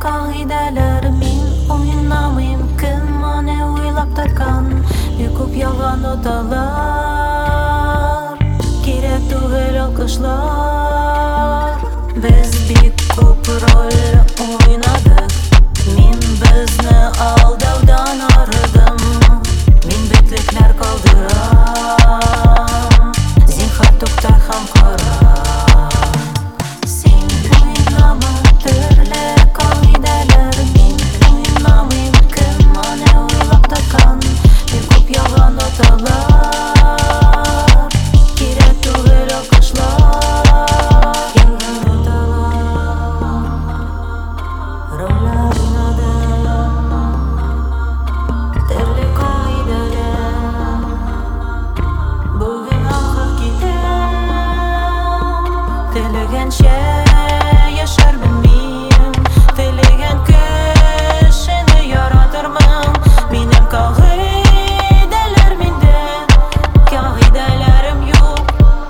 kaideler min oynamıyım Kime uylap tırkan Yıkıp yalan odalar Gerek tugel alkışlar Biz bir kup rol oynadık Min bizni aldavdan aradım Min bitlikler kaldıram Zinhar tukta ham karam Sen oynama türlü kaideler Min oynamıyım kime uylap tırkan Yıkıp yalan odalar Gerek tugel alkışlar Yalan odalar Roller oynadım Türlü kaideler Bugün ahır gidelim Dilegençe yaşar bilmeyim Dilegen kişini yaratırmın Benim kaideler minde Kaidelerim yok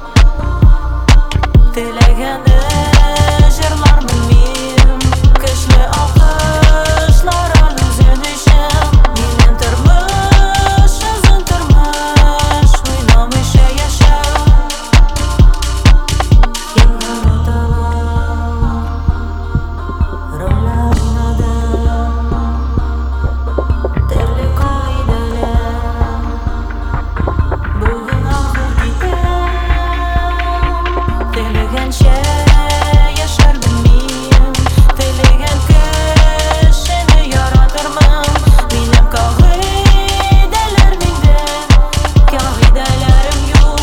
Dilegeni jırlar bilmeyim Kişli alkışlar alın zönüşüm Benim tırmış, uzun tırmış Oynamışa yaşam Yalan odalar Roller oynadım Türlü kaideler Bugün ahır gidelim Dilegençe yaşar bilmeyim Dilegen kişini yaratırmın Benim kaideler minde Kaidelerim yok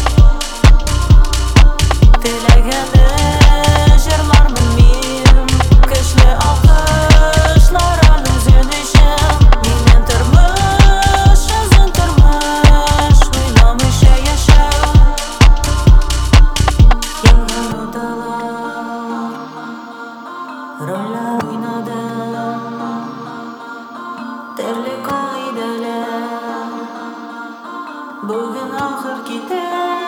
Dilegeni jırlar bilmeyim Kişli alkışlar alın zönüşüm Benim tırmış, uzun tırmış Oynamışa yaşam Yalan odalar Roller oynadım Türlü kaideler Bugün ahır gidelim